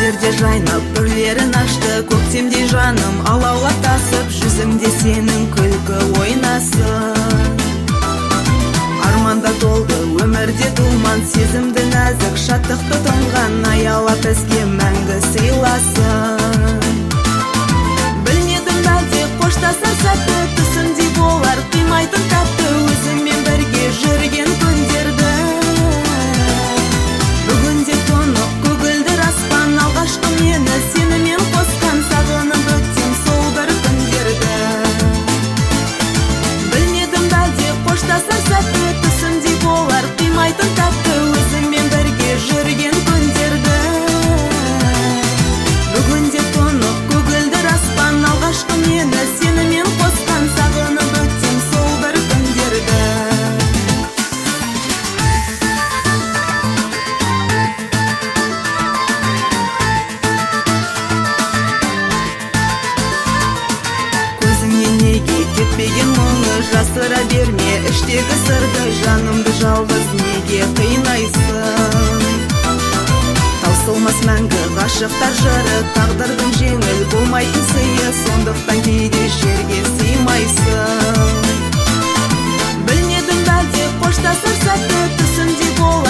Өмірде жайнап бүрлерін ашты көктемдей жаным, алаулап тасып жүзіңде сенің күлкі ойнасын. Арманда толды өмірде думан, сезімді нәзік шаттықты тұнған, аялап бізге мәңгі сыйласын. Білмедім бәлде қоштасар сәтті, түсімдей болар қимайтын тәтті, өзіңмен бірге жүрген күндерді. Бүгінде тұнық көгілдір аспан, алғашқы мені сенімен қосқан, сағынып өтсем сол бір күндерді. Білмедім бәлде қоштасар сәтті, түсімдей болар қимайтын тәтті, өзіңмен бірге жүрген күндерді. Бүгінде тұнық көгілдір аспан, алғашқы мені сенімен қосқан, сағынып өтсем сол бір күндерді. Көзіңнен неге кетпеген мұңы, жасыра берме іштегі сырды, жанымды жалғыз неге қинайсың? Таусылмас мәңгі ғашықтар жыры, тағдырдың жеңіл болмайтын сыйы, сондықтан кейде жерге сыймайсың. Білмедім бәлде қоштасар сәтті, түсімдей болар